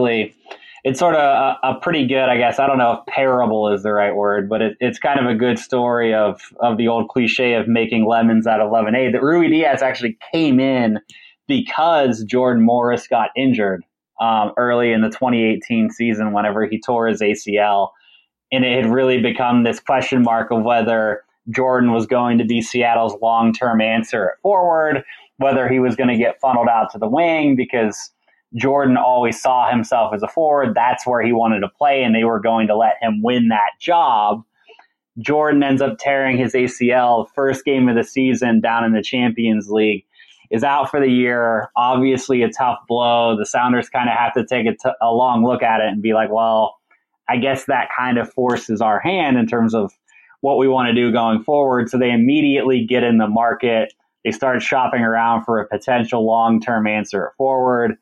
It's sort of a pretty good, I guess, I don't know if parable is the right word, but it's kind of a good story of the old cliche of making lemons out of lemonade, that Ruidiaz actually came in because Jordan Morris got injured early in the 2018 season whenever he tore his ACL. And it had really become this question mark of whether Jordan was going to be Seattle's long-term answer at forward, whether he was going to get funneled out to the wing, because Jordan always saw himself as a forward. That's where he wanted to play, and they were going to let him win that job. Jordan ends up tearing his ACL first game of the season down in the Champions League, is out for the year. Obviously a tough blow. The Sounders kind of have to take a long look at it and be like, well, I guess that kind of forces our hand in terms of what we want to do going forward. So they immediately get in the market. They start shopping around for a potential long-term answer at forward.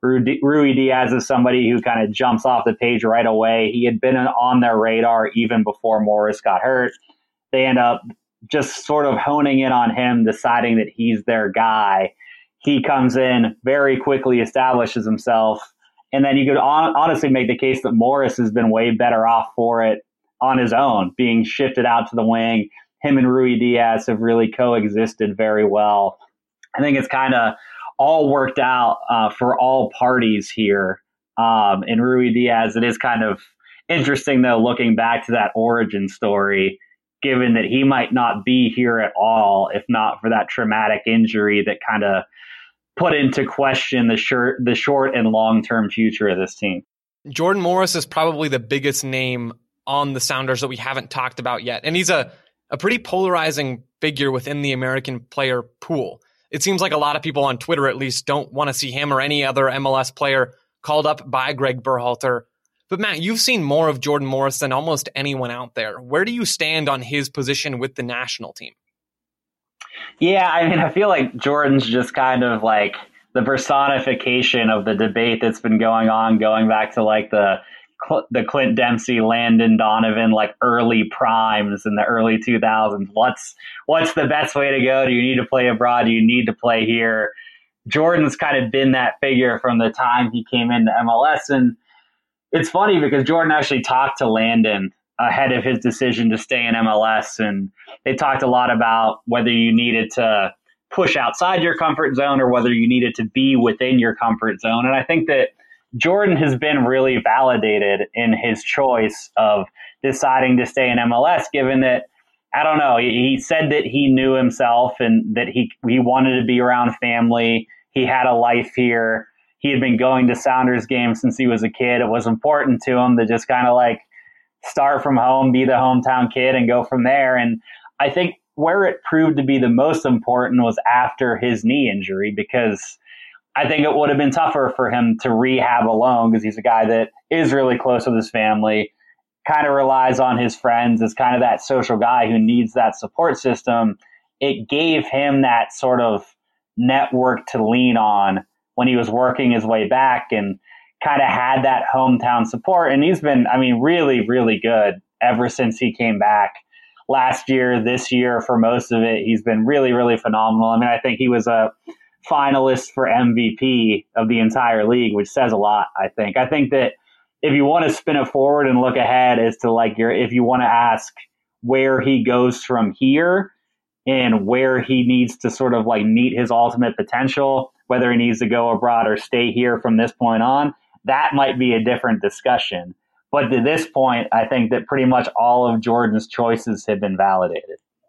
Ruidiaz is somebody who kind of jumps off the page right away. He had been on their radar even before Morris got hurt. They end up just sort of honing in on him, deciding that he's their guy. He comes in, very quickly establishes himself. And then you could honestly make the case that Morris has been way better off for it on his own, being shifted out to the wing. Him and Ruidiaz have really coexisted very well. I think it's kind of all worked out for all parties here. In Ruidiaz, it is kind of interesting, though, looking back to that origin story, given that he might not be here at all if not for that traumatic injury that kind of put into question the short and long-term future of this team. Jordan Morris is probably the biggest name on the Sounders that we haven't talked about yet. And he's a pretty polarizing figure within the American player pool. It seems like a lot of people on Twitter, at least, don't want to see him or any other MLS player called up by Greg Berhalter. But Matt, you've seen more of Jordan Morris than almost anyone out there. Where do you stand on his position with the national team? Yeah, I mean, I feel like Jordan's just kind of like the personification of the debate that's been going on, going back to like the Clint Dempsey, Landon Donovan, like early primes in the early 2000s. What's the best way to go? Do you need to play abroad? Do you need to play here? Jordan's kind of been that figure from the time he came into MLS. And it's funny because Jordan actually talked to Landon ahead of his decision to stay in MLS. And they talked a lot about whether you needed to push outside your comfort zone or whether you needed to be within your comfort zone. And I think that Jordan has been really validated in his choice of deciding to stay in MLS, given that, I don't know, he said that he knew himself and that he wanted to be around family. He had a life here. He had been going to Sounders games since he was a kid. It was important to him to just kind of like start from home, be the hometown kid, and go from there. And I think where it proved to be the most important was after his knee injury, because I think it would have been tougher for him to rehab alone, because he's a guy that is really close with his family, kind of relies on his friends, is kind of that social guy who needs that support system. It gave him that sort of network to lean on when he was working his way back and kind of had that hometown support. And he's been, I mean, really, really good ever since he came back last year, this year, for most of it. He's been really, really phenomenal. I mean, I think he was a finalist for MVP of the entire league, which says a lot, I think. I think that if you want to spin it forward and look ahead as to like if you want to ask where he goes from here and where he needs to sort of like meet his ultimate potential, whether he needs to go abroad or stay here from this point on, that might be a different discussion. But to this point, I think that pretty much all of Jordan's choices have been validated.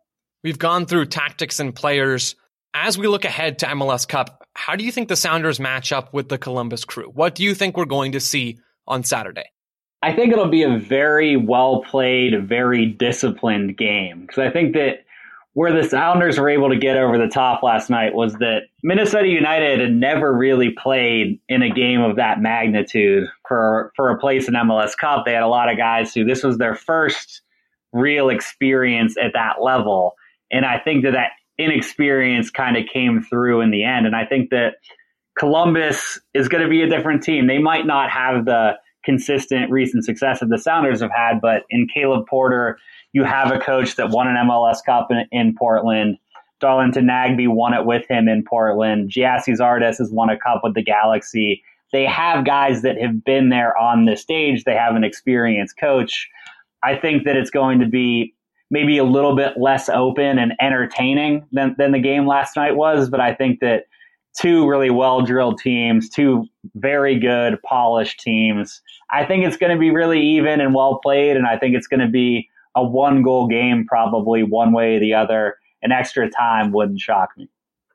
We've gone through tactics and players. As we look ahead to MLS Cup, how do you think the Sounders match up with the Columbus Crew? What do you think we're going to see on Saturday? I think it'll be a very well played, very disciplined game. Because I think that where the Sounders were able to get over the top last night was that Minnesota United had never really played in a game of that magnitude for a place in MLS Cup. They had a lot of guys who this was their first real experience at that level. And I think that inexperience kind of came through in the end. And I think that Columbus is going to be a different team. They might not have the consistent recent success that the Sounders have had, but in Caleb Porter, you have a coach that won an MLS Cup in Portland. Darlington Nagbe won it with him in Portland. Giassi Zardes has won a cup with the Galaxy. They have guys that have been there on the stage. They have an experienced coach. I think that it's going to be maybe a little bit less open and entertaining than the game last night was, but I think that two really well-drilled teams, two very good, polished teams. I think it's going to be really even and well played, and I think it's going to be a one-goal game probably one way or the other. An extra time wouldn't shock me.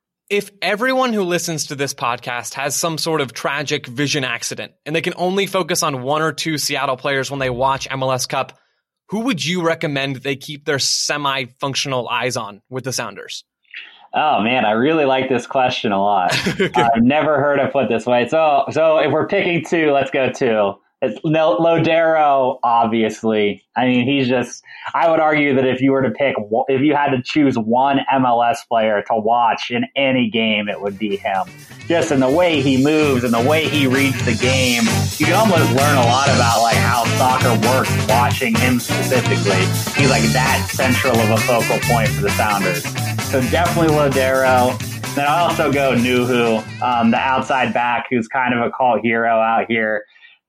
If everyone who listens to this podcast has some sort of tragic vision accident and they can only focus on one or two Seattle players when they watch MLS Cup, who would you recommend they keep their semi-functional eyes on with the Sounders? Oh, man, I really like this question a lot. I've never heard it put this way. So if we're picking two, let's go two. It's Lodeiro, obviously. I mean, I would argue that if you had to choose one MLS player to watch in any game, it would be him. Just in the way he moves and the way he reads the game, you can almost learn a lot about like how soccer works watching him specifically. He's like that central of a focal point for the Sounders. So definitely Lodeiro. Then I also go Nuhu, the outside back who's kind of a cult hero out here.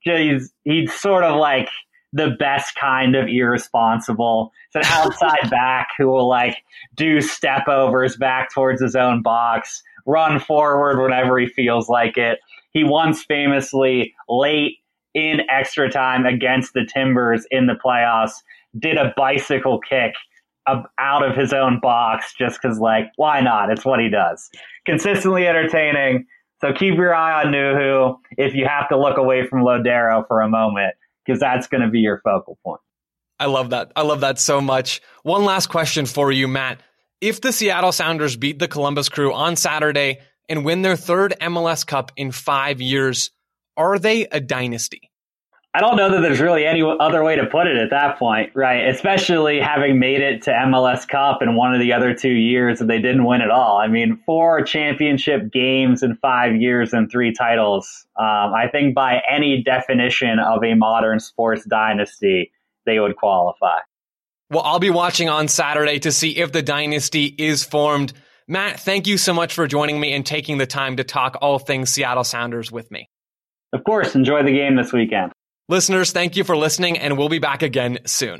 He's sort of like the best kind of irresponsible. It's an outside back who will like do step overs back towards his own box, run forward whenever he feels like it. He once famously, late in extra time against the Timbers in the playoffs, did a bicycle kick out of his own box just because, like, why not? It's what he does. Consistently entertaining. So keep your eye on Nuhu if you have to look away from Lodeiro for a moment, because that's going to be your focal point. I love that. I love that so much. One last question for you, Matt. If the Seattle Sounders beat the Columbus Crew on Saturday and win their third MLS Cup in 5 years, are they a dynasty? I don't know that there's really any other way to put it at that point, right? Especially having made it to MLS Cup in one of the other 2 years that they didn't win at all. I mean, 4 championship games in 5 years and 3 titles. I think by any definition of a modern sports dynasty, they would qualify. Well, I'll be watching on Saturday to see if the dynasty is formed. Matt, thank you so much for joining me and taking the time to talk all things Seattle Sounders with me. Of course, enjoy the game this weekend. Listeners, thank you for listening, and we'll be back again soon.